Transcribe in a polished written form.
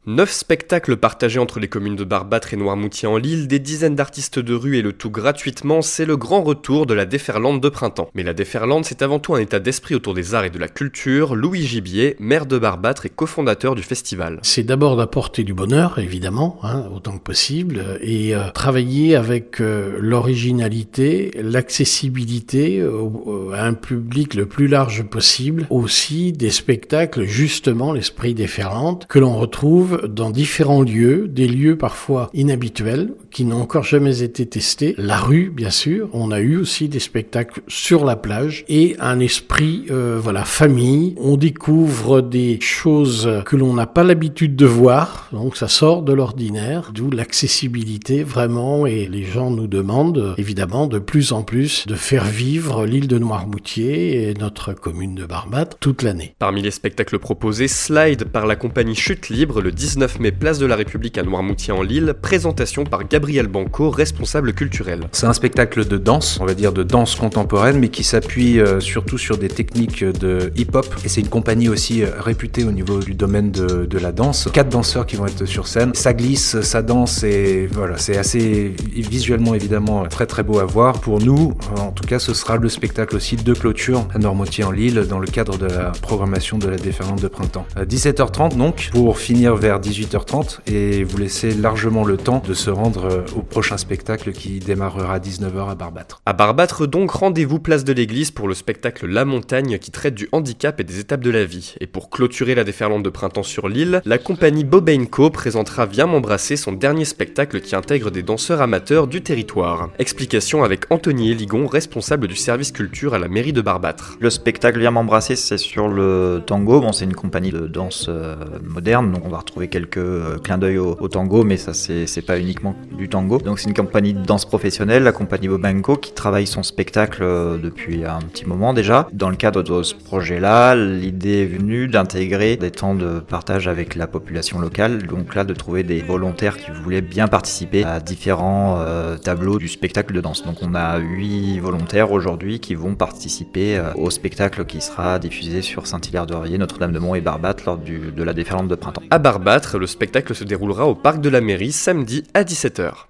9 spectacles partagés entre les communes de Barbâtre et Noirmoutier-en-l'Île, des dizaines d'artistes de rue et le tout gratuitement, c'est le grand retour de la déferlante de printemps. Mais la déferlante, c'est avant tout un état d'esprit autour des arts et de la culture. Louis Gibier, maire de Barbâtre et cofondateur du festival. C'est d'abord d'apporter du bonheur, évidemment, autant que possible, et travailler avec l'originalité, l'accessibilité à un public le plus large possible. Aussi des spectacles, justement, l'esprit déferlante, que l'on retrouve dans différents lieux, des lieux parfois inhabituels, qui n'ont encore jamais été testés. La rue, bien sûr. On a eu aussi des spectacles sur la plage et un esprit, famille. On découvre des choses que l'on n'a pas l'habitude de voir, donc ça sort de l'ordinaire, d'où l'accessibilité vraiment, et les gens nous demandent évidemment de plus en plus de faire vivre l'île de Noirmoutier et notre commune de Barbâtre toute l'année. Parmi les spectacles proposés, Slide par la compagnie Chute Libre, le 19 mai, place de la République à Noirmoutier-en-l'Île, présentation par Gabriel Banco, responsable culturel. C'est un spectacle de danse, on va dire de danse contemporaine, mais qui s'appuie surtout sur des techniques de hip-hop, et c'est une compagnie aussi réputée au niveau du domaine de la danse. 4 danseurs qui vont être sur scène, ça glisse, ça danse, et voilà, c'est assez visuellement évidemment très très beau à voir. Pour nous, en tout cas, ce sera le spectacle aussi de clôture à Noirmoutier-en-l'Île dans le cadre de la programmation de la déferlante de printemps. À 17h30 donc, pour finir vers 18h30 et vous laisser largement le temps de se rendre au prochain spectacle qui démarrera à 19h à Barbâtre. À Barbâtre donc, rendez-vous place de l'église pour le spectacle La Montagne qui traite du handicap et des étapes de la vie. Et pour clôturer la déferlante de printemps sur l'île, la compagnie Bob & Co présentera Viens m'embrasser, son dernier spectacle qui intègre des danseurs amateurs du territoire. Explication avec Anthony Eligon, responsable du service culture à la mairie de Barbâtre. Le spectacle Viens m'embrasser, c'est sur le tango. Bon, c'est une compagnie de danse moderne, donc on va retrouver quelques clins d'œil au tango, mais ça c'est pas uniquement du tango. Donc c'est une compagnie de danse professionnelle, la compagnie Bob & Co, qui travaille son spectacle depuis un petit moment déjà. Dans le cadre de ce projet-là, l'idée est venue d'intégrer des temps de partage avec la population locale, donc là de trouver des volontaires qui voulaient bien participer à différents tableaux du spectacle de danse. Donc on a 8 volontaires aujourd'hui qui vont participer au spectacle qui sera diffusé sur Saint-Hilaire-de-Riez, Notre-Dame-de-Mont et Barbâtre lors de la déferlante de printemps. À Barbâtre, le spectacle se déroulera au parc de la mairie samedi à 17h.